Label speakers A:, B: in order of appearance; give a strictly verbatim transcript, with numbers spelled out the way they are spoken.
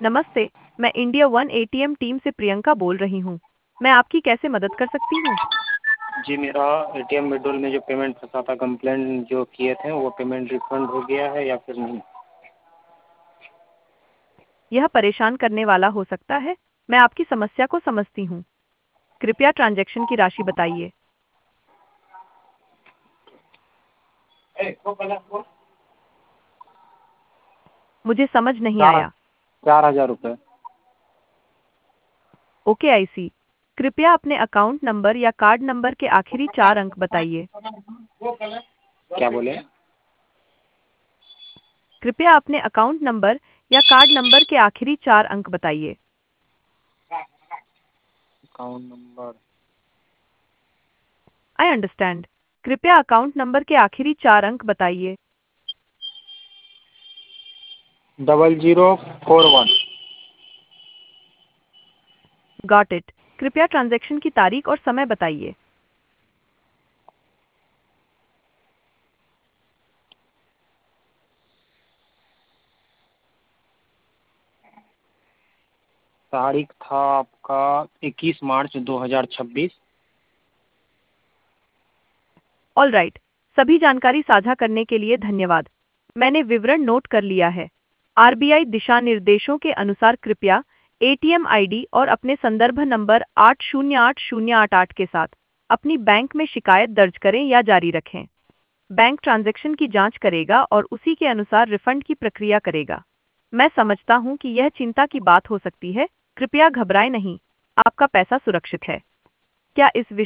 A: नमस्ते, मैं India one ATM team से प्रियंका बोल रही हूँ। मैं आपकी कैसे मदद कर सकती हूँ?
B: जी मेरा एटीएम विड्रॉल में जो पेमेंट फंसा था, कंप्लेंट जो किए थे वो पेमेंट रिफंड हो गया है या फिर नहीं?
A: यह परेशान करने वाला हो सकता है। मैं आपकी समस्या को समझती हूँ। कृपया ट्रांजैक्शन की राशि बताइए। मुझे समझ नहीं
B: चार
A: आया।
B: चार हजार रुपये।
A: Okay I see. कृपया अपने अकाउंट नंबर या कार्ड नंबर के आखिरी चार अंक बताइए।
B: क्या बोले?
A: कृपया अपने अकाउंट नंबर या कार्ड नंबर के आखिरी चार अंक बताइए।
B: Account number
A: I understand. कृपया अकाउंट नंबर के आखिरी चार अंक बताइए।
B: Double zero four one.
A: Got it. कृपया ट्रांजैक्शन की तारीख और समय बताइए।
B: तारीख था आपका इक्कीस मार्च दो हजार छब्बीस।
A: All right. सभी जानकारी साझा करने के लिए धन्यवाद। मैंने विवरण नोट कर लिया है। आरबीआई दिशा निर्देशों के अनुसार कृपया एटीएम आईडी और अपने संदर्भ नंबर आठ शून्य आठ शून्य आठ आठ के साथ अपनी बैंक में शिकायत दर्ज करें या जारी रखें। बैंक ट्रांजैक्शन की जांच करेगा और उसी के अनुसार रिफंड की प्रक्रिया करेगा। मैं समझता हूं कि यह चिंता की बात हो सकती है। कृपया घबराएं नहीं। आपका पैसा सुरक्षित है। क्या इस